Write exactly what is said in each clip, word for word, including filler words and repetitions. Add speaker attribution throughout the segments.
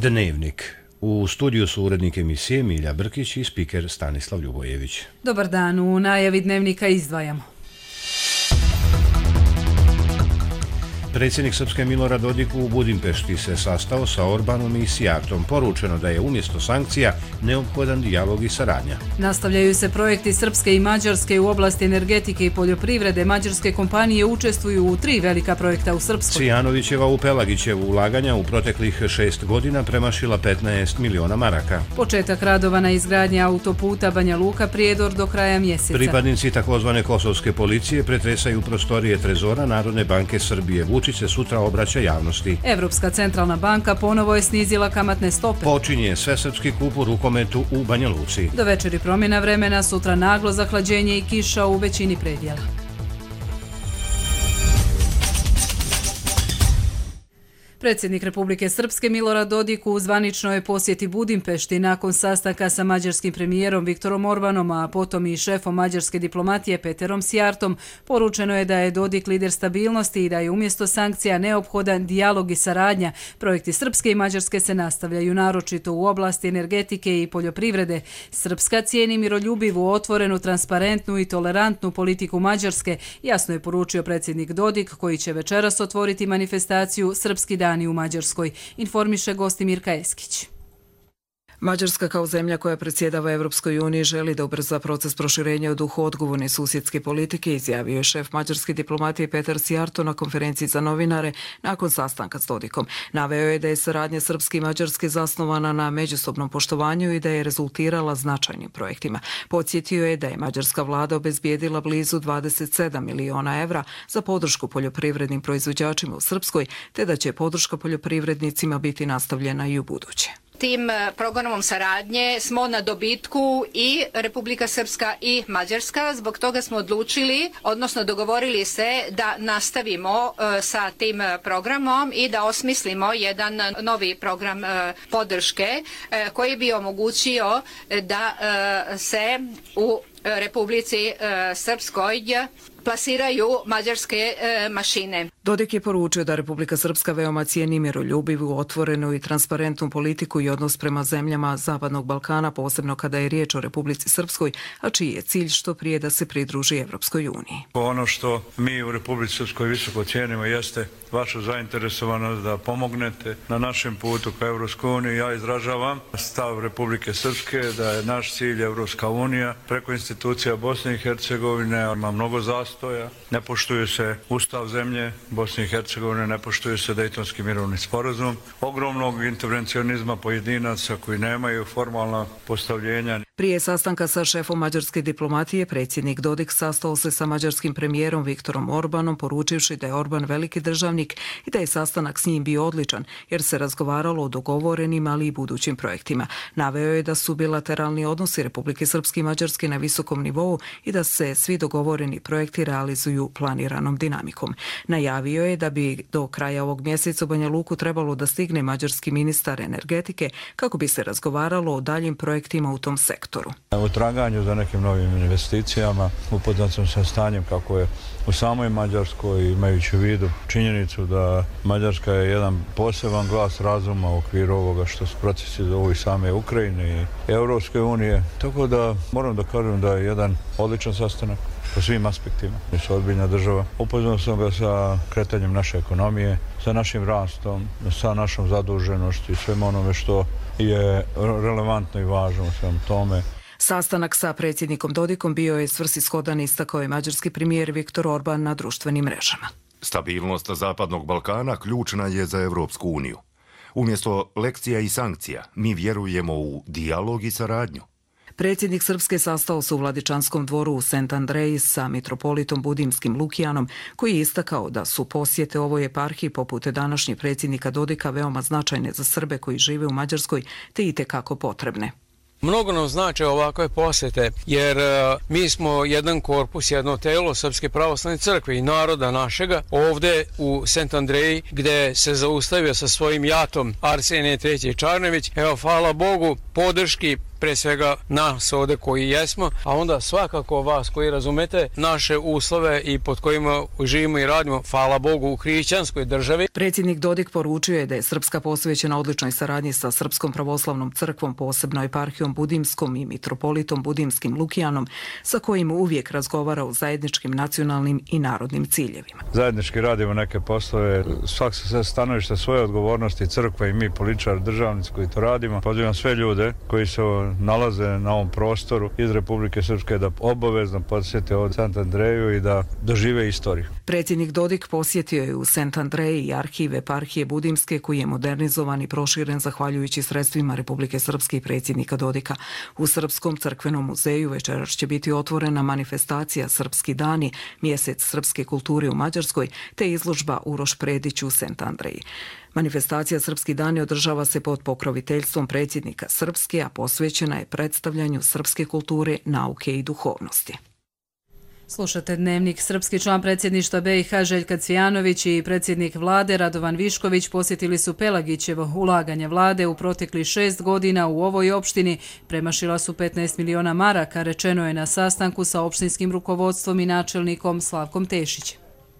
Speaker 1: Dnevnik. U studiju su urednik emisije Milja Brkić i spiker Stanislav Ljubojević.
Speaker 2: Dobar dan, u najavi Dnevnika izdvajamo.
Speaker 1: Predsjednik Srpske Milorad Dodik u Budimpešti se sastao sa Orbanom i Sijartom. Poručeno da je umjesto sankcija neophodan dijalog i saradnja.
Speaker 2: Nastavljaju se projekti Srpske i Mađarske u oblasti energetike i poljoprivrede. Mađarske kompanije učestvuju u tri velika projekta u Srpskoj.
Speaker 1: Cvijanovićeva u Pelagićevu ulaganja u proteklih šest godina premašila petnaest miliona maraka.
Speaker 2: Početak radova na izgradnji autoputa Banja Luka-Prijedor do kraja mjeseca.
Speaker 1: Pripadnici takozvane kosovske policije pretresaju prostorije Trezora Narodne banke Srbije. Vučić se sutra obraća javnosti.
Speaker 2: Evropska centralna banka ponovo je snizila kamatne stope.
Speaker 1: Počinje svesrpski kup u rukometu u Banja Luci.
Speaker 2: Do večeri promjena vremena, sutra naglo zahlađenje i kiša u većini predjela. Predsjednik Republike Srpske Milorad Dodik u zvaničnoj posjeti Budimpešti nakon sastanka sa mađarskim premijerom Viktorom Orbanom, a potom i šefom mađarske diplomatije Peterom Sijartom, poručeno je da je Dodik lider stabilnosti i da je umjesto sankcija neophodan dijalog i saradnja. Projekti Srpske i Mađarske se nastavljaju naročito u oblasti energetike i poljoprivrede. Srpska cijeni miroljubivu, otvorenu, transparentnu i tolerantnu politiku Mađarske, jasno je poručio predsjednik Dodik, koji će večeras otvoriti manifestaciju Srpski dan u Mađarskoj, informiše Gostimirka Eskić.
Speaker 3: Mađarska kao zemlja koja predsjedava Evropskoj uniji želi da ubrza proces proširenja u duhu odgovorne susjedske politike, izjavio je šef mađarske diplomatije Petar Sijarto na konferenciji za novinare nakon sastanka s Dodikom. Naveo je da je saradnja Srpske i Mađarske zasnovana na međusobnom poštovanju i da je rezultirala značajnim projektima. Podsjetio je da je mađarska vlada obezbijedila blizu dvadeset sedam miliona evra za podršku poljoprivrednim proizvođačima u Srpskoj, te da će podrška poljoprivrednicima biti nastavljena i u buduće.
Speaker 4: Tim programom saradnje smo na dobitku i Republika Srpska i Mađarska. Zbog toga smo odlučili, odnosno dogovorili se da nastavimo sa tim programom i da osmislimo jedan novi program podrške koji bi omogućio da se u Republici Srpskoj plasiraju mađarske e, mašine.
Speaker 3: Dodik je poručio da Republika Srpska veoma cijeni miroljubivu, otvorenu i transparentnu politiku i odnos prema zemljama Zapadnog Balkana, posebno kada je riječ o Republici Srpskoj, a čiji je cilj što prije da se pridruži Evropskoj uniji.
Speaker 5: Ono što mi u Republici Srpskoj visoko cijenimo jeste vaša zainteresovanost da pomognete na našem putu ka Evropskoj uniji. Ja izražavam stav Republike Srpske da je naš cilj Evropska unija. Preko institucija Bosne i Hercegovine ima mnogo zastoja, ne poštuju se ustav zemlje Bosne i Hercegovine, ne poštuju se Dejtonski mirovni sporazum, ogromnog intervencionizma pojedinaca koji nemaju formalna postavljenja.
Speaker 3: Prije sastanka sa šefom mađarske diplomatije, predsjednik Dodik sastao se sa mađarskim premijerom Viktorom Orbanom, poručivši da je Orban veliki državnik i da je sastanak s njim bio odličan, jer se razgovaralo o dogovorenim, ali i budućim projektima. Naveo je da su bilateralni odnosi Republike Srpske i Mađarske na visokom nivou i da se svi dogovoreni projekti realizuju planiranom dinamikom. Najavio je da bi do kraja ovog mjeseca u Banja Luku trebalo da stigne mađarski ministar energetike kako bi se razgovaralo o daljim projektima u tom sektoru.
Speaker 5: U traganju za nekim novim investicijama upoznat sam sa stanjem kako je u samoj Mađarskoj, imajući u vidu činjenicu da Mađarska je jedan poseban glas razuma u okviru ovoga što su procesi zovu i same Ukrajine i Europske unije. Tako da moram da kažem da je jedan odličan sastanak po svim aspektima. Mi su ozbiljna država. Upoznao sam ga sa kretanjem naše ekonomije, sa našim rastom, sa našom zaduženošću i svem onome što je relevantno i važno u svem tome.
Speaker 3: Sastanak sa predsjednikom Dodikom bio je svrsishodan, istakao je mađarski premijer Viktor Orban na društvenim mrežama.
Speaker 6: Stabilnost Zapadnog Balkana ključna je za Evropsku uniju. Umjesto lekcija i sankcija, mi vjerujemo u dijalog i saradnju.
Speaker 3: Predsjednik Srpske sastao se u Vladičanskom dvoru u Sant Andreji sa mitropolitom Budimskim Lukijanom, koji je istakao da su posjete ovoj eparhiji poput današnjeg predsjednika Dodika veoma značajne za Srbe koji žive u Mađarskoj te itekako potrebne.
Speaker 7: Mnogo nam znače ovakve posjete, jer uh, mi smo jedan korpus, jedno telo Srpske pravoslavne crkve i naroda našega ovde u Sant Andreji, gde se zaustavio sa svojim jatom Arsenije treći Čarnević. Evo, hvala Bogu, podrški pre svega nas ovde koji jesmo, a onda svakako vas koji razumete naše uslove i pod kojima živimo i radimo, hvala Bogu, u hrišćanskoj državi.
Speaker 3: Predsjednik Dodik poručio je da je Srpska posvećena odličnoj saradnji sa Srpskom pravoslavnom crkvom, posebno eparhijom Budimskom i mitropolitom Budimskim Lukijanom, sa kojim uvijek razgovara o zajedničkim nacionalnim i narodnim ciljevima.
Speaker 5: Zajednički radimo neke poslove, svak se stanovište svoje odgovornosti, crkva i mi političari, državnici koji to radimo. Pozivam sve ljude koji se nalaze na ovom prostoru iz Republike Srpske da obavezno posjete od Sant Andreju i da dožive istoriju.
Speaker 3: Predsjednik Dodik posjetio je u Sant Andreji i arhiv eparhije Budimske koji je modernizovan i proširen zahvaljujući sredstvima Republike Srpske i predsjednika Dodika. U Srpskom crkvenom muzeju večeras će biti otvorena manifestacija Srpski dani, mjesec srpske kulture u Mađarskoj, te izložba Uroš Predić u Sant Andreji. Manifestacija Srpski dani održava se pod pokroviteljstvom predsjednika Srpske, a posvećena je predstavljanju srpske kulture, nauke i duhovnosti.
Speaker 2: Slušate Dnevnik. Srpski član predsjedništva B i H Željka Cvijanović i predsjednik vlade Radovan Višković posjetili su Pelagićevo. Ulaganje vlade u proteklih šest godina u ovoj opštini premašila su petnaest miliona maraka, rečeno je na sastanku sa opštinskim rukovodstvom i načelnikom Slavkom Tešićem.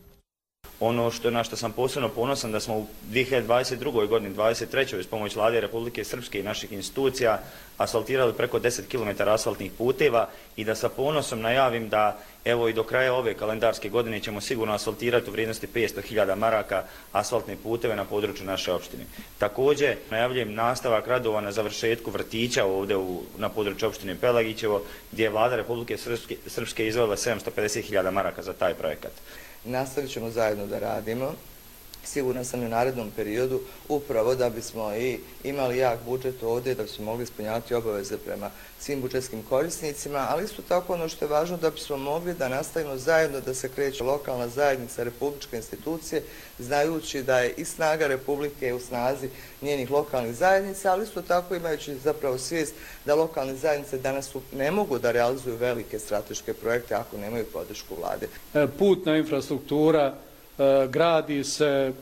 Speaker 8: Ono što na što sam posebno ponosan da smo u dvije hiljade dvadeset drugoj godini, dvadeset trećoj uz pomoć Vlade Republike Srpske i naših institucija asfaltirali preko deset kilometara asfaltnih puteva i da sa ponosom najavim da evo i do kraja ove kalendarske godine ćemo sigurno asfaltirati u vrijednosti petsto hiljada maraka asfaltne puteve na području naše opštine. Također najavljujem nastavak radova na završetku vrtića ovdje u, na području opštine Pelagićevo gdje je Vlada Republike Srpske, Srpske izdvojila sedamsto pedeset hiljada maraka za taj projekat.
Speaker 9: Nastavit ćemo zajedno da radimo, sigurno sam i u narednom periodu, upravo da bismo i imali jak budžet ovdje, da bismo mogli ispunjavati obaveze prema svim budžetskim korisnicima, ali isto tako ono što je važno da bismo mogli da nastavimo zajedno da se kreće lokalna zajednica, republičke institucije, znajući da je i snaga Republike u snazi njenih lokalnih zajednica, ali isto tako imajući zapravo svijest da lokalne zajednice danas ne mogu da realizuju velike strateške projekte ako nemaju podršku vlade.
Speaker 10: Putna infrastruktura gradi se,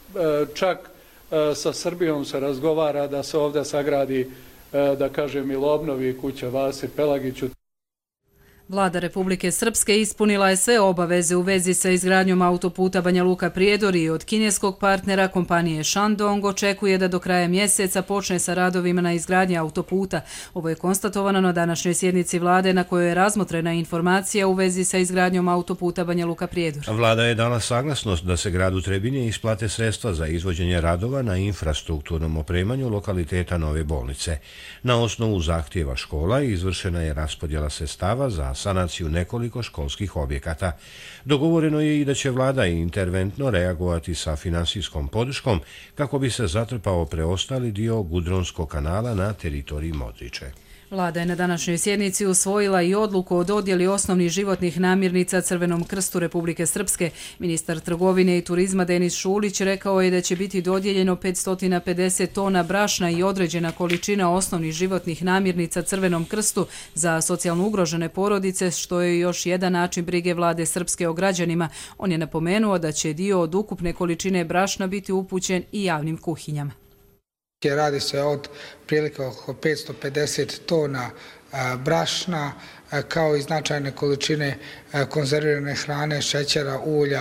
Speaker 10: čak sa Srbijom se razgovara da se ovdje sagradi, da kažem, ili obnovi kuća Vasi Pelagiću.
Speaker 2: Vlada Republike Srpske ispunila je sve obaveze u vezi sa izgradnjom autoputa Banja Luka-Prijedor i od kineskog partnera kompanije Shandong očekuje da do kraja mjeseca počne sa radovima na izgradnji autoputa. Ovo je konstatovano na današnjoj sjednici vlade na kojoj je razmotrena informacija u vezi sa izgradnjom autoputa Banja Luka-Prijedor.
Speaker 1: Vlada je dala saglasnost da se gradu Trebinje isplate sredstva za izvođenje radova na infrastrukturnom opremanju lokaliteta Nove bolnice. Na osnovu zahtjeva škola izvršena je raspodjela sredstava za sanaciju nekoliko školskih objekata. Dogovoreno je i da će vlada interventno reagovati sa finansijskom podrškom kako bi se zatrpao preostali dio Gudronskog kanala na teritoriji Modriče.
Speaker 2: Vlada je na današnjoj sjednici usvojila i odluku o dodjeli osnovnih životnih namirnica Crvenom krstu Republike Srpske. Ministar trgovine i turizma Denis Šulić rekao je da će biti dodijeljeno petsto pedeset tona brašna i određena količina osnovnih životnih namirnica Crvenom krstu za socijalno ugrožene porodice, što je još jedan način brige vlade Srpske o građanima. On je napomenuo da će dio od ukupne količine brašna biti upućen i javnim kuhinjama.
Speaker 11: Radi se od prilike oko petsto pedeset tona brašna, kao i značajne količine konzervirane hrane, šećera, ulja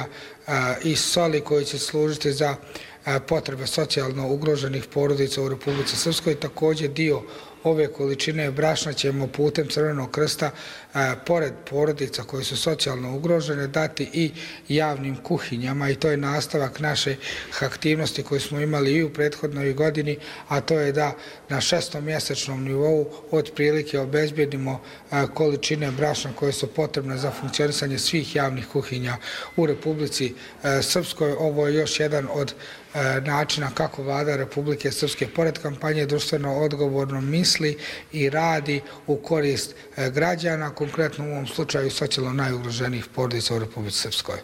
Speaker 11: i soli koji će služiti za potrebe socijalno ugroženih porodica u Republici Srpskoj. Također dio ove količine brašna ćemo putem Crvenog krsta, pored porodica koje su socijalno ugrožene, dati i javnim kuhinjama i to je nastavak naše aktivnosti koje smo imali i u prethodnoj godini, a to je da na šestomjesečnom nivou otprilike obezbjedimo količine brašna koje su potrebne za funkcionisanje svih javnih kuhinja u Republici Srpskoj. Ovo je još jedan od načina kako vlada Republike Srpske pored kampanje društveno odgovorno misli i radi u korist građana, konkretno u ovom slučaju socijalno najugroženijih porodica u Republici Srpskoj.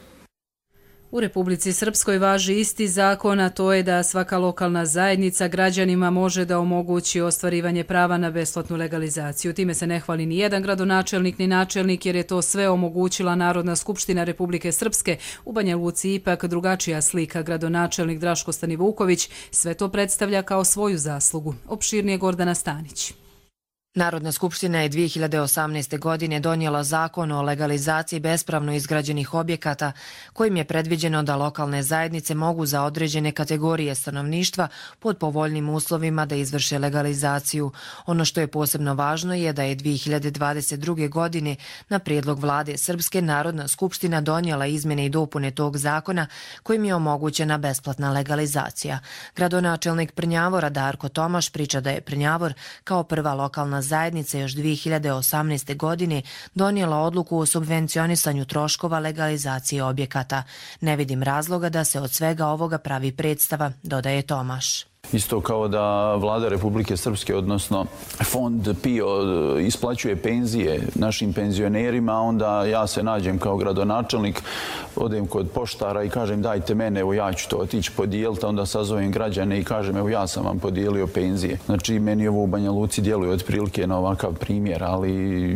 Speaker 2: U Republici Srpskoj važi isti zakon, a to je da svaka lokalna zajednica građanima može da omogući ostvarivanje prava na besplatnu legalizaciju. Time se ne hvali ni jedan gradonačelnik ni načelnik, jer je to sve omogućila Narodna skupština Republike Srpske. U Banja Luci ipak drugačija slika. Gradonačelnik Draško Stanivuković sve to predstavlja kao svoju zaslugu. Opširnije Gordana Stanić.
Speaker 12: Narodna skupština je dvije hiljade osamnaeste. godine donijela zakon o legalizaciji bespravno izgrađenih objekata kojim je predviđeno da lokalne zajednice mogu za određene kategorije stanovništva pod povoljnim uslovima da izvrše legalizaciju. Ono što je posebno važno je da je dvije hiljade dvadeset druge. godine na prijedlog vlade Srpske Narodna skupština donijela izmjene i dopune tog zakona kojim je omogućena besplatna legalizacija. Gradonačelnik Prnjavora Darko Tomaš priča da je Prnjavor kao prva lokalna zajednica još dvije hiljade osamnaeste. godine donijela odluku o subvencionisanju troškova legalizacije objekata. Ne vidim razloga da se od svega ovoga pravi predstava, dodaje Tomaš.
Speaker 13: Isto kao da vlada Republike Srpske, odnosno fond PIO, isplaćuje penzije našim penzionerima, onda ja se nađem kao gradonačelnik, odem kod poštara i kažem dajte mene, evo ja ću to otići podijeliti, onda sazovem građane i kažem evo ja sam vam podijelio penzije. Znači meni ovo u Banja Luci djeluje otprilike na ovakav primjer, ali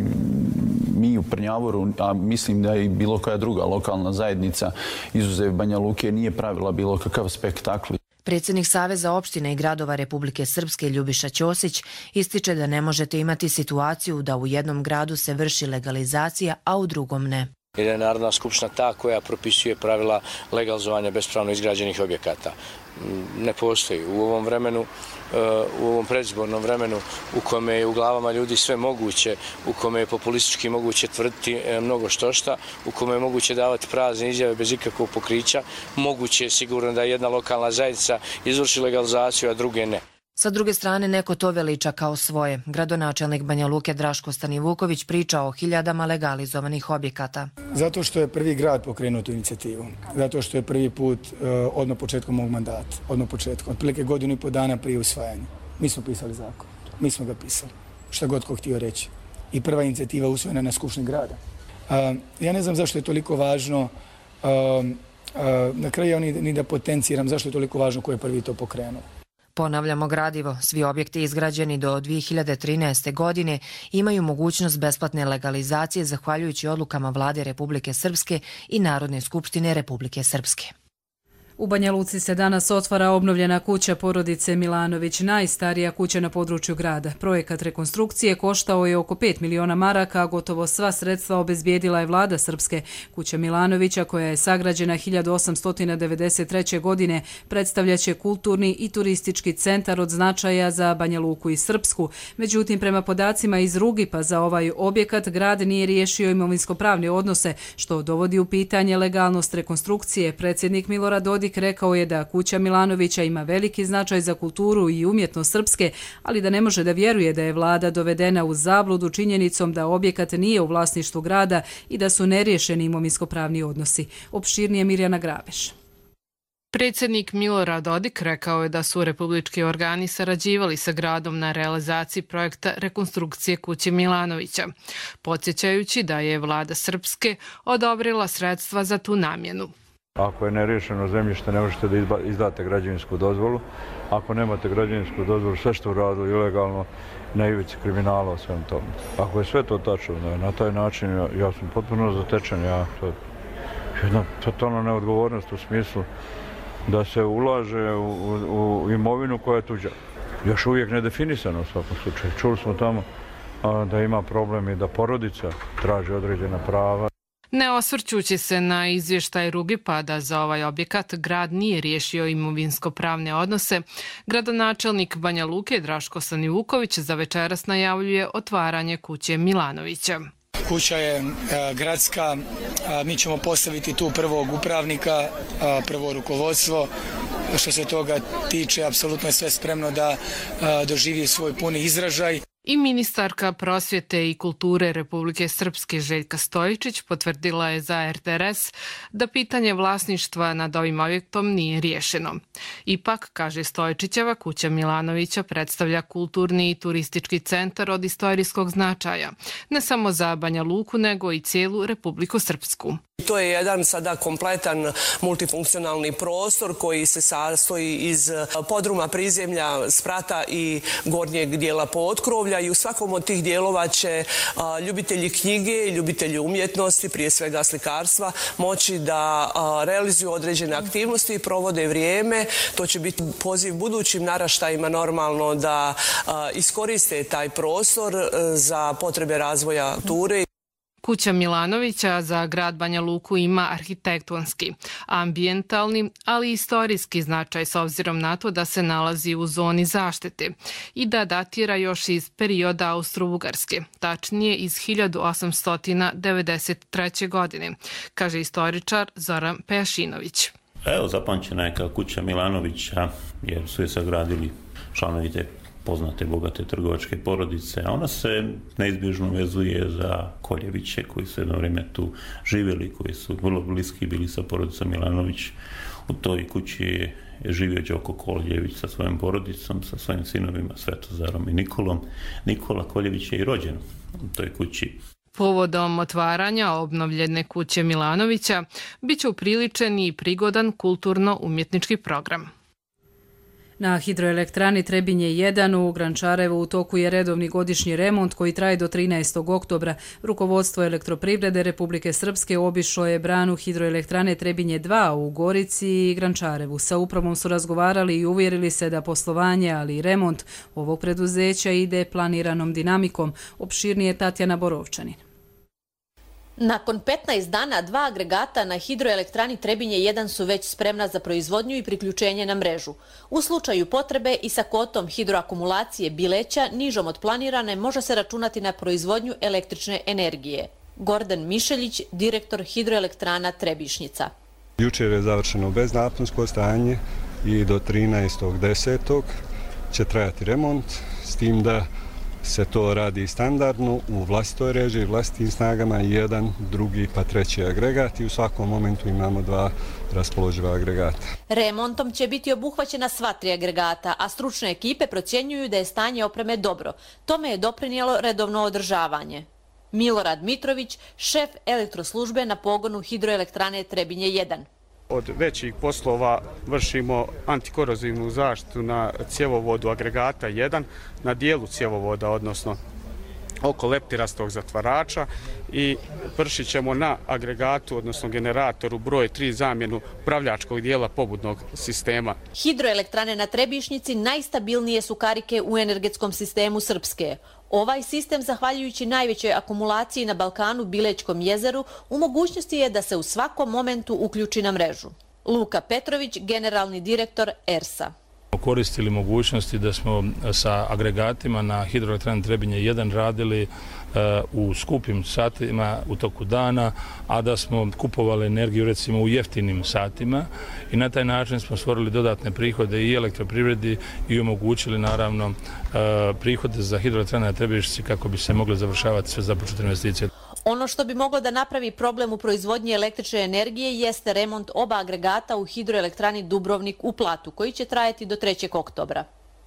Speaker 13: mi u Prnjavoru, a mislim da i bilo koja druga lokalna zajednica izuzev Banja Luke nije pravila bilo kakav spektakl.
Speaker 12: Predsjednik Saveza opština i gradova Republike Srpske Ljubiša Ćosić ističe da ne možete imati situaciju da u jednom gradu se vrši legalizacija, a u drugom ne.
Speaker 14: Jer je Narodna skupština ta koja propisuje pravila legalizovanja bespravno izgrađenih objekata. Ne postoji. U ovom vremenu, u ovom predizbornom vremenu u kome je u glavama ljudi sve moguće, u kome je populistički moguće tvrditi mnogo štošta, u kome je moguće davati prazne izjave bez ikakvog pokrića, moguće je sigurno da jedna lokalna zajednica izvrši legalizaciju, a druge ne.
Speaker 12: Sa druge strane, neko to veliča kao svoje. Gradonačelnik Banja Luke Draško Stanivuković priča o hiljadama legalizovanih objekata.
Speaker 15: Zato što je prvi grad pokrenuo tu inicijativu. Zato što je prvi put odmah početkom mog mandata. Odmah početkom. Otprilike godinu i po dana prije usvajanja. Mi smo pisali zakon. Mi smo ga pisali. Šta god ko htio reći. I prva inicijativa usvojena na Skupštini grada. Ja ne znam zašto je toliko važno, na kraju ja ni da potenciram zašto je toliko važno ko je prvi to pokrenuo.
Speaker 12: Ponavljamo gradivo, svi objekti izgrađeni do dvije hiljade trinaeste. godine imaju mogućnost besplatne legalizacije zahvaljujući odlukama vlade Republike Srpske i Narodne skupštine Republike Srpske.
Speaker 2: U Banja Luci se danas otvara obnovljena kuća porodice Milanović, najstarija kuća na području grada. Projekat rekonstrukcije koštao je oko pet miliona maraka, a gotovo sva sredstva obezbijedila je vlada Srpske. Kuća Milanovića, koja je sagrađena hiljadu osamsto devedeset treće. godine, predstavljaće kulturni i turistički centar od značaja za Banja Luku i Srpsku. Međutim, prema podacima iz Rugipa za ovaj objekat, grad nije riješio imovinsko-pravne odnose, što dovodi u pitanje legalnost rekonstrukcije. Predsjednik Milorad Dodik rekao je da kuća Milanovića ima veliki značaj za kulturu i umjetnost Srpske, ali da ne može da vjeruje da je vlada dovedena u zabludu činjenicom da objekat nije u vlasništvu grada i da su neriješeni imovinsko-pravni odnosi. Opširnije Mirjana Grabeš.
Speaker 16: Predsjednik Milorad Dodik rekao je da su republički organi sarađivali sa gradom na realizaciji projekta rekonstrukcije kuće Milanovića, podsjećajući da je vlada Srpske odobrila sredstva za tu namjenu.
Speaker 5: Ako je neriješeno zemljište, ne možete da izdate građevinsku dozvolu. Ako nemate građevinsku dozvolu, sve što uradili ilegalno, na ivici kriminala o svem tome. Ako je sve to tačno, na taj način ja, ja sam potpuno zatečen. Ja, to je jedna totalna neodgovornost u smislu da se ulaže u, u, u imovinu koja je tuđa. Još uvijek nedefinisano u svakom slučaju. Čuli smo tamo a, da ima problem i da porodica traži određena prava.
Speaker 16: Ne osvrćući se na izvještaj Rugipa da za ovaj objekat grad nije riješio imovinsko-pravne odnose, gradonačelnik Banja Luke Draško Stanivuković za večeras najavljuje otvaranje kuće Milanovića.
Speaker 15: Kuća je a, gradska, a, mi ćemo postaviti tu prvog upravnika, a, prvo rukovodstvo. Što se toga tiče, apsolutno je sve spremno da a, doživi svoj puni izražaj.
Speaker 16: I ministarka prosvjete i kulture Republike Srpske Željka Stojičić potvrdila je za R T R S da pitanje vlasništva nad ovim objektom nije riješeno. Ipak, kaže Stojičićeva, kuća Milanovića predstavlja kulturni i turistički centar od istorijskog značaja, ne samo za Banja Luku, nego i cijelu Republiku Srpsku.
Speaker 17: to je jedan sada kompletan multifunkcionalni prostor koji se sastoji iz podruma, prizemlja, sprata i gornjeg dijela potkrovlja i u svakom od tih dijelova će ljubitelji knjige, ljubitelji umjetnosti, prije svega slikarstva, moći da realizuju određene aktivnosti i provode vrijeme. To će biti poziv budućim naraštajima normalno da iskoriste taj prostor za potrebe razvoja kulture.
Speaker 16: Kuća Milanovića za grad Banja Luku ima arhitektonski, ambijentalni, ali i istorijski značaj s obzirom na to da se nalazi u zoni zaštite i da datira još iz perioda Austro-Ugarske, tačnije iz hiljadu osamsto devedeset treće. godine, kaže istoričar Zoran Pejašinović.
Speaker 18: Evo, zapamćena je kao kuća Milanovića jer su je sagradili članovi te poznate bogate trgovačke porodice, a ona se neizbježno vezuje za Koljeviće koji su jedno vrijeme tu živjeli, koji su vrlo bliski bili sa porodicom Milanović. U toj kući je živio Đoko Koljević sa svojom porodicom, sa svojim sinovima Svetozarom i Nikolom. Nikola Koljević je i rođen u toj kući.
Speaker 16: Povodom otvaranja obnovljene kuće Milanovića biće upriličen i prigodan kulturno-umjetnički program.
Speaker 2: Na hidroelektrani Trebinje jedan u Grančarevu u toku je redovni godišnji remont koji traje do trinaestog oktobra. Rukovodstvo Elektroprivrede Republike Srpske obišlo je branu hidroelektrane Trebinje dva u Gorici i Grančarevu. Sa upravom su razgovarali i uvjerili se da poslovanje, ali i remont ovog preduzeća ide planiranom dinamikom. Opširnije Tatjana Borovčanin.
Speaker 19: Nakon petnaest dana, dva agregata na hidroelektrani Trebinje jedan su već spremna za proizvodnju i priključenje na mrežu. U slučaju potrebe i sa kotom hidroakumulacije Bileća, nižom od planirane, može se računati na proizvodnju električne energije. Gordan Mišeljić, direktor hidroelektrana Trebišnjica.
Speaker 20: Jučer je završeno beznaponsko stanje i do trinaestog desetog će trajati remont, s tim da se to radi standardno u vlastitoj režiji, vlastitim snagama, jedan, drugi pa treći agregat i u svakom momentu imamo dva raspoloživa agregata.
Speaker 19: Remontom će biti obuhvaćena sva tri agregata, a stručne ekipe procjenjuju da je stanje opreme dobro. Tome je doprinijelo redovno održavanje. Milorad Mitrović, šef elektroslužbe na pogonu hidroelektrane Trebinje jedan.
Speaker 21: Od većih poslova vršimo antikorozivnu zaštitu na cjevovodu agregata jedan, na dijelu cjevovoda, odnosno oko leptirastog zatvarača, i vršit ćemo na agregatu, odnosno generatoru broj tri zamjenu upravljačkog dijela pobudnog sistema.
Speaker 19: Hidroelektrane na Trebišnjici najstabilnije su karike u energetskom sistemu Srpske. Ovaj sistem, zahvaljujući najvećoj akumulaciji na Balkanu, Bilećkom jezeru, u mogućnosti je da se u svakom momentu uključi na mrežu. Luka Petrović, generalni direktor E R S-a.
Speaker 22: Koristili mogućnosti da smo sa agregatima na hidroelektrani Trebinje jedan radili u skupim satima u toku dana, a da smo kupovali energiju recimo u jeftinim satima i na taj način smo stvorili dodatne prihode i elektroprivredi i omogućili naravno prihode za hidroelektrane na Trebišnjici kako bi se mogle završavati sve započete investicije.
Speaker 19: Ono što bi moglo da napravi problem u proizvodnji električne energije jeste remont oba agregata u hidroelektrani Dubrovnik u Platu, koji će trajati do trećeg oktobra.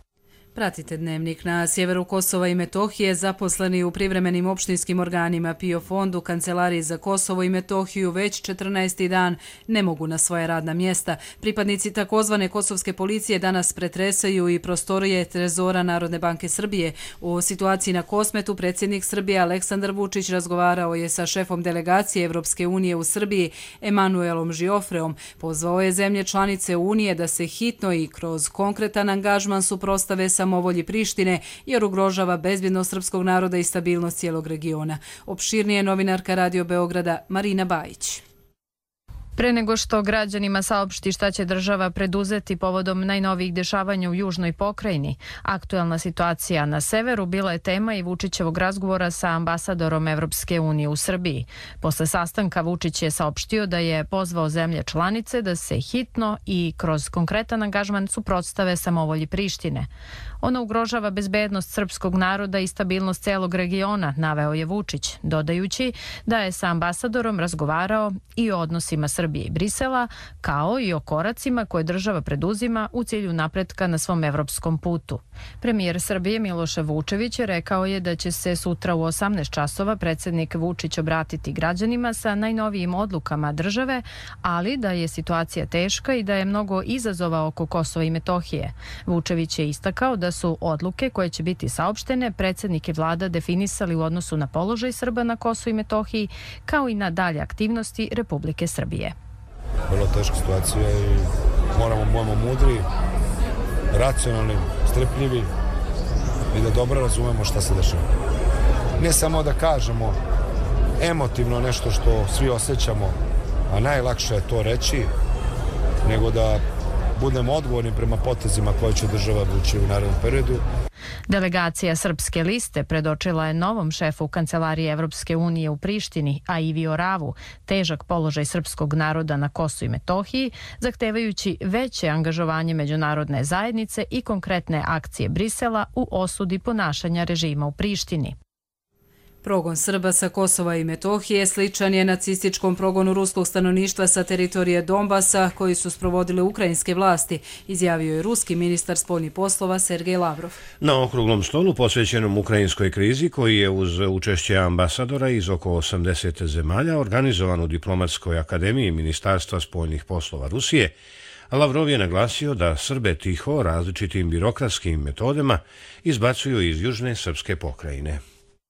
Speaker 2: Pratite Dnevnik. Na sjeveru Kosova i Metohije zaposleni u privremenim opštinskim organima PIO fondu Kancelariji za Kosovo i Metohiju već četrnaesti dan ne mogu na svoje radna mjesta. Pripadnici takozvane kosovske policije danas pretresaju i prostorije Trezora Narodne banke Srbije. O situaciji na Kosmetu predsjednik Srbije Aleksandar Vučić razgovarao je sa šefom delegacije Evropske unije u Srbiji Emanuelom Žiofreom. Pozvao je zemlje članice Unije da se hitno i kroz konkretan angažman suprotstave samovolji Prištine jer ugrožava bezbjednost srpskog naroda i stabilnost cijelog regiona. Opširnije novinarka Radio Beograda Marina Bajić.
Speaker 23: Pre nego što građanima saopšti šta će država preduzeti povodom najnovijih dešavanja u južnoj pokrajini, aktuelna situacija na severu bila je tema i Vučićevog razgovora sa ambasadorom Evropske unije u Srbiji. Posle sastanka Vučić je saopštio da je pozvao zemlje članice da se hitno i kroz konkretan angažman suprotstave samovolji Prištine. Ona ugrožava bezbednost srpskog naroda i stabilnost celog regiona, naveo je Vučić, dodajući da je sa ambasadorom razgovarao i o odnosima Srbije Srbije i Brisela, kao i o koracima koje država preduzima u cilju napretka na svom evropskom putu. Premijer Srbije Miloš Vučević rekao je da će se sutra u osamnaest časova predsjednik Vučić obratiti građanima sa najnovijim odlukama države, ali da je situacija teška i da je mnogo izazova oko Kosova i Metohije. Vučević je istakao da su odluke koje će biti saopštene predsjednik i vlada definisali u odnosu na položaj Srba na Kosovu i Metohiji, kao i na dalje aktivnosti Republike Srbije.
Speaker 4: Vrlo teška situacija i moramo budemo mudri, racionalni, strpljivi i da dobro razumemo šta se dešava. Ne samo da kažemo emotivno nešto što svi osjećamo, a najlakše je to reći, nego da budemo odgovorni prema potezima koje će država vući u narednom periodu.
Speaker 23: Delegacija Srpske liste predočila je novom šefu Kancelarije Evropske unije u Prištini, a Ivi Oravu, težak položaj srpskog naroda na Kosovu i Metohiji, zahtevajući veće angažovanje međunarodne zajednice i konkretne akcije Brisela u osudi ponašanja režima u Prištini.
Speaker 2: Progon Srba sa Kosova i Metohije sličan je nacističkom progonu ruskog stanovništva sa teritorije Donbasa koji su sprovodile ukrajinske vlasti, izjavio je ruski ministar spoljnih poslova Sergej Lavrov.
Speaker 1: Na okruglom stolu posvećenom ukrajinskoj krizi, koji je uz učešće ambasadora iz oko osamdeset zemalja organizovan u Diplomatskoj akademiji Ministarstva spoljnih poslova Rusije, Lavrov je naglasio da Srbe tiho različitim birokratskim metodama izbacuju iz južne srpske pokrajine.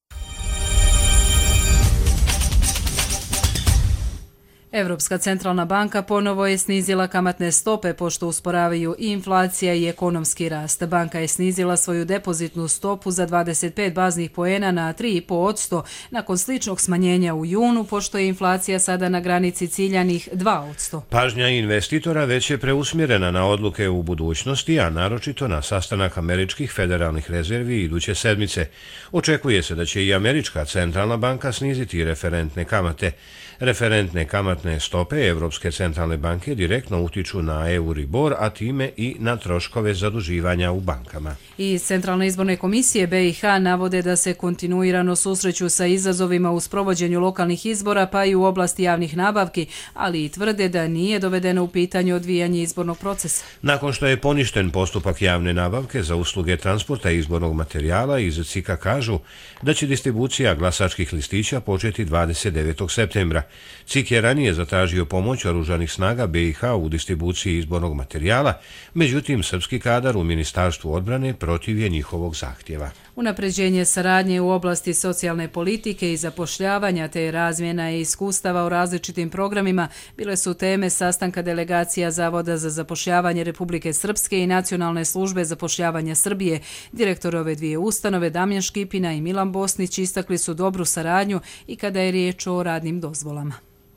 Speaker 2: Evropska centralna banka ponovo je snizila kamatne stope pošto usporavaju i inflacija i ekonomski rast. Banka je snizila svoju depozitnu stopu za dvadeset pet baznih poena na tri zarez pet posto nakon sličnog smanjenja u junu, pošto je inflacija sada na granici ciljanih dva posto.
Speaker 1: Pažnja investitora već je preusmjerena na odluke u budućnosti, a naročito na sastanak američkih federalnih rezervi iduće sedmice. Očekuje se da će i američka centralna banka sniziti referentne kamate. Referentne kamatne stope Evropske centralne banke direktno utiču na Euribor, a time i na troškove zaduživanja u bankama.
Speaker 2: Iz Centralne izborne komisije B i H navode da se kontinuirano susreću sa izazovima u sprovođenju lokalnih izbora pa i u oblasti javnih nabavki, ali i tvrde da nije dovedeno u pitanje odvijanje izbornog procesa.
Speaker 1: Nakon što je poništen postupak javne nabavke za usluge transporta izbornog materijala, iz C I K-a kažu da će distribucija glasačkih listića početi dvadeset devetog septembra. C I K je ranije zatražio pomoć oružanih snaga B i H u distribuciji izbornog materijala, međutim srpski kadar u Ministarstvu odbrane protiv je njihovog zahtjeva.
Speaker 2: Unapređenje saradnje u oblasti socijalne politike i zapošljavanja te razmjena i iskustava u različitim programima bile su teme sastanka delegacija Zavoda za zapošljavanje Republike Srpske i Nacionalne službe zapošljavanja Srbije. Direktor ove dvije ustanove Damjan Škipina i Milan Bosnić istakli su dobru saradnju i kada je riječ o radnim dozvolama.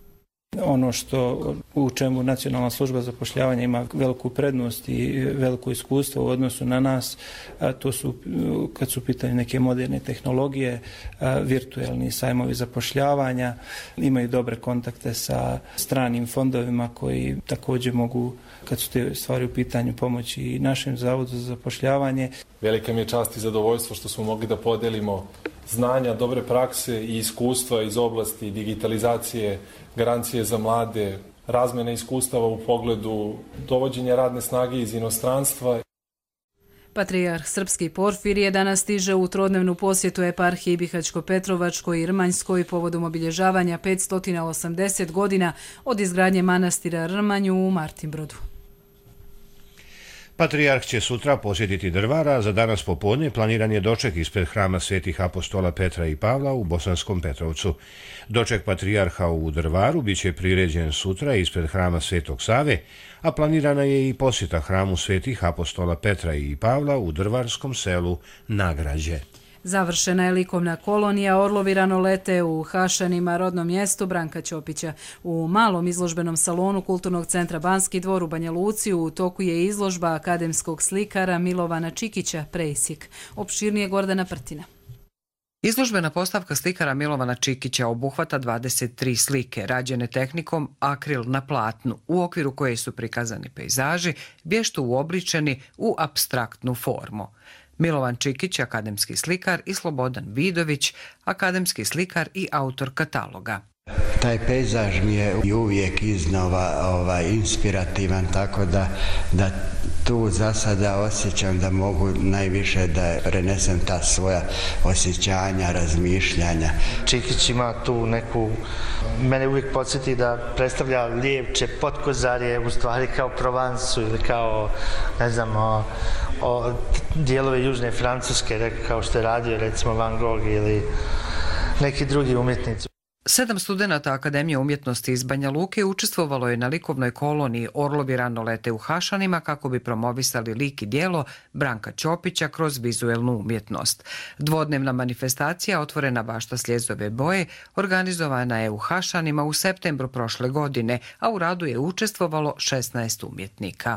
Speaker 6: Ono što u čemu Nacionalna služba zapošljavanja ima veliku prednost i veliko iskustvo u odnosu na nas, to su kad su pitanje neke moderne tehnologije, virtuelni sajmovi zapošljavanja, imaju dobre kontakte sa stranim fondovima koji također mogu, kad su te stvari u pitanju, pomoći i našem Zavodu za zapošljavanje.
Speaker 7: Velika mi je čast i zadovoljstvo što smo mogli da podelimo znanja, dobre prakse i iskustva iz oblasti digitalizacije, garancije za mlade, razmjene iskustava u pogledu dovođenja radne snage iz inostranstva.
Speaker 2: Patrijarh Srpski Porfirije danas stiže u trodnevnu posjetu eparhiji Bihaćko-Petrovačkoj i Rmanjskoj povodom obilježavanja petsto osamdeset godina od izgradnje manastira Rmanju u Martinbrodu.
Speaker 1: Patrijarh će sutra posjetiti Drvar, za danas popodne planiran je doček ispred hrama svetih apostola Petra i Pavla u Bosanskom Petrovcu. Doček patrijarha u Drvaru biće priređen sutra ispred hrama Svetog Save, a planirana je i posjeta hramu svetih apostola Petra i Pavla u drvarskom selu Nagrađe.
Speaker 2: Završena je likovna kolonija Orlovi rano lete u Hašanima, rodnom mjestu Branka Ćopića. U malom izložbenom salonu Kulturnog centra Banski dvor u Banja Luci u toku je izložba akademskog slikara Milovana Čikića Presjek. Opširnije Gordana Prtina.
Speaker 24: Izložbena postavka slikara Milovana Čikića obuhvata dvadeset tri slike, rađene tehnikom akril na platnu, u okviru koje su prikazani pejzaži, vješto uobličeni u apstraktnu formu. Milovan Čikić, akademski slikar, i Slobodan Vidović, akademski slikar i autor kataloga.
Speaker 3: Taj pejzaž mi je uvijek iznova ovaj, inspirativan, tako da, da tu za sada osjećam da mogu najviše da prenesem ta svoja osjećanja, razmišljanja.
Speaker 8: Čikić ima tu neku, mene uvijek podsjeti da predstavlja Lijevče, Potkozarje, u stvari kao Provansu ili kao, ne znam, o, o dijelove južne Francuske, kao što je radio recimo Van Gogh ili neki drugi umjetnici.
Speaker 24: Sedam studenata Akademije umjetnosti iz Banja Luke učestvovalo je na likovnoj koloniji Orlovi rano lete u Hašanima kako bi promovisali lik i djelo Branka Ćopića kroz vizuelnu umjetnost. Dvodnevna manifestacija otvorena bašta Sljezove boje organizovana je u Hašanima u septembru prošle godine, a u radu je učestvovalo šesnaest umjetnika.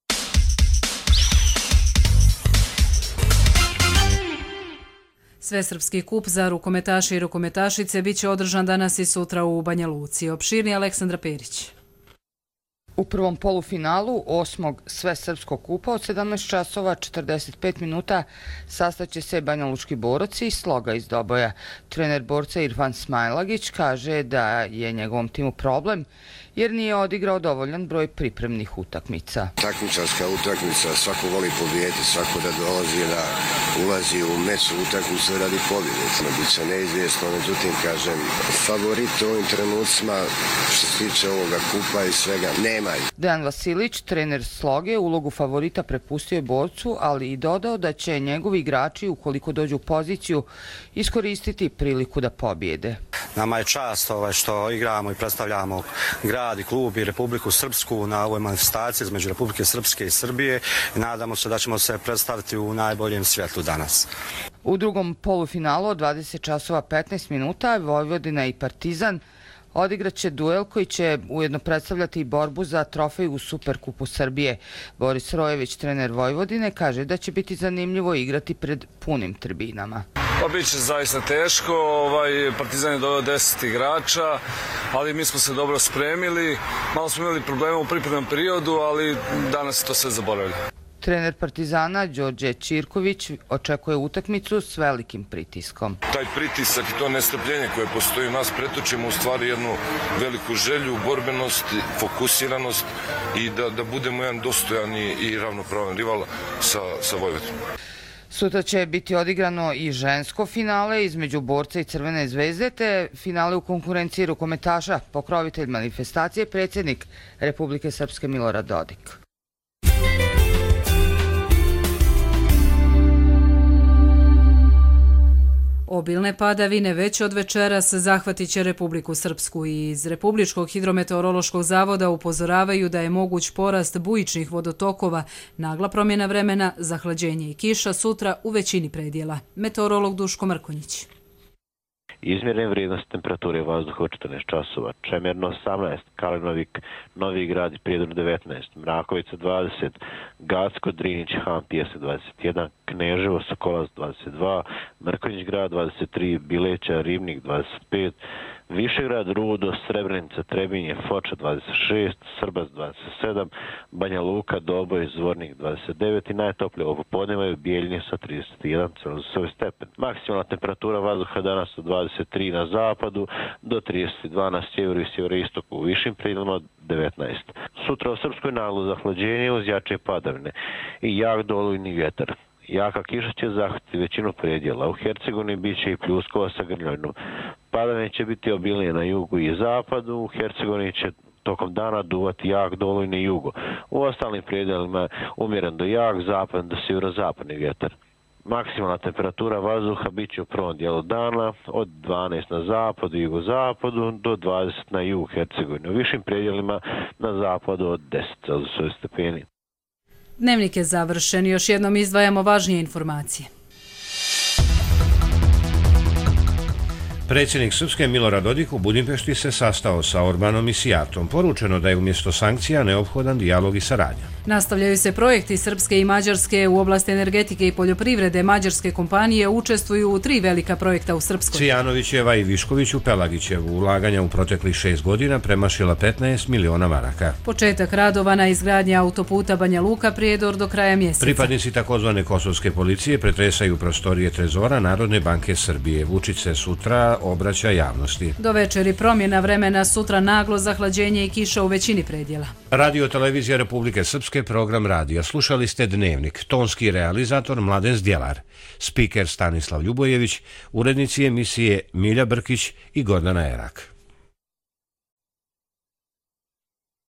Speaker 2: Svesrpski kup za rukometaše i rukometašice bit će održan danas i sutra u Banja Luci. Opširni Aleksandra Perić.
Speaker 9: U prvom polufinalu osmog Svesrpskog kupa od sedamnaest časova četrdeset pet minuta sastaće se banjalučki boraci i Sloga iz Doboja. Trener borca Irfan Smajlagić kaže da je njegovom timu problem jer nije odigrao dovoljan broj pripremnih utakmica.
Speaker 10: Takmičarska utakmica, svako voli pobijeti, svako da dolazi da ulazi u meč utakmicu radi pobjede. Biće neizvjesno, međutim, kažem, favorit u ovim trenucima što se tiče ovoga kupa i svega nema.
Speaker 9: Dejan Vasilić, trener Sloge, ulogu favorita prepustio je borcu, ali i dodao da će njegovi igrači, ukoliko dođu u poziciju, iskoristiti priliku da pobjede.
Speaker 25: Nama je čast ovaj, što igramo i predstavljamo grad i klub i Republiku Srpsku na ovoj manifestaciji između Republike Srpske i Srbije i nadamo se da ćemo se predstaviti u najboljem svjetlu danas.
Speaker 9: U drugom polufinalu od dvadeset časova petnaest minuta Vojvodina i Partizan odigraće duel koji će ujedno predstavljati i borbu za trofej u Superkupu Srbije. Boris Rojević, trener Vojvodine, kaže da će biti zanimljivo igrati pred punim tribinama.
Speaker 26: Pa bit će zaista teško, ovaj, Partizan je doveo deset igrača, ali mi smo se dobro spremili, malo smo imali problema u pripremnom periodu, ali danas to sve zaboravili.
Speaker 9: Trener Partizana Đorđe Ćirković očekuje utakmicu s velikim pritiskom.
Speaker 27: Taj pritisak i to nestrpljenje koje postoji u nas pretočimo u stvari jednu veliku želju, borbenost, fokusiranost i da, da budemo jedan dostojan i ravnopravan rival sa, sa Vojvodinom.
Speaker 9: Sutra će biti odigrano i žensko finale između borca i Crvene zvezde, te finale u konkurenciji rukometaša, pokrovitelj manifestacije, predsjednik Republike Srpske Milorad Dodik.
Speaker 2: Obilne padavine već od večeras zahvatit će Republiku Srpsku i iz Republičkog hidrometeorološkog zavoda upozoravaju da je moguć porast bujičnih vodotokova, nagla promjena vremena, zahlađenje i kiša sutra u većini predjela. Meteorolog Duško Mrkonjić.
Speaker 28: Izmjerne vrijednosti temperature vazduha od četrnaest časova, Čemerno osamnaest, Kalinovik, Novi Grad i Prijedor devetnaest, Mrakovica dvadeset, Gacko, Drinić, Han, Pijesak dvadeset jedan, Kneževo, Sokolac dvadeset dva, Mrkonjić grad dvadeset tri, Bileća, Ribnik dvadeset pet, Višegrad, Rudo, Srebrenica, Trebinje, Foča dvadeset šest, Srbac dvadeset sedam, Banja Luka, Doboj, Zvornik dvadeset devet i najtoplije ovo podnevaju Bijeljnje sa trideset jedan Celzijusov stepen. Maksimalna temperatura vazduha danas od dvadeset tri na zapadu do trideset dva na sjeveru i sjeveroistoku, u višim predjelima devetnaest. Sutra u Srpskoj naglo zahlađenje uz jače padavine i jak dolujni vjetar. Jaka kiša će zahvatiti većinu predjela. U Hercegovini bit će i pljuskova sa grmljavinom. Padavine će biti obilnije na jugu i zapadu. U Hercegovini će tokom dana duvati jak dolujni jugo. U ostalim predjelima umjeren do jak zapad do sjeverozapadni vjetar. Maksimalna temperatura vazduha bit će u prvom dijelu dana od dvanaest na zapadu i jugozapadu do dvadeset na jugu Hercegovine. U višim predjelima na zapadu od deset Celzijusov stepeni.
Speaker 2: Dnevnik je završen. Još jednom izdvajamo važnije informacije.
Speaker 1: Predsjednik Srpske Milorad Dodik u Budimpešti se sastao sa Orbanom i Sijartom. Poručeno da je umjesto sankcija neophodan dijalog i saradnja.
Speaker 2: Nastavljaju se projekti Srpske i Mađarske u oblasti energetike i poljoprivrede. Mađarske kompanije učestvuju u tri velika projekta u Srpskoj.
Speaker 1: Cvijanovićeva i Viškoviću Pelagićev ulaganja u proteklih šest godina premašila petnaest miliona maraka.
Speaker 2: Početak radova na izgradnji autoputa Banja Luka-Prijedor do kraja mjeseca.
Speaker 1: Pripadnici takozvane kosovske policije pretresaju prostorije Trezora Narodne banke Srbije. Vučić se sutra obraća javnosti.
Speaker 2: Do večeri promjena vremena, sutra naglo zahlađenje i kiša u većini predjela.
Speaker 1: Radio televizija Republike Srpske, program radija. Slušali ste Dnevnik, tonski realizator Mladen Zdjelar, spiker Stanislav Ljubojević, urednici emisije Milja Brkić i Gordana Erak.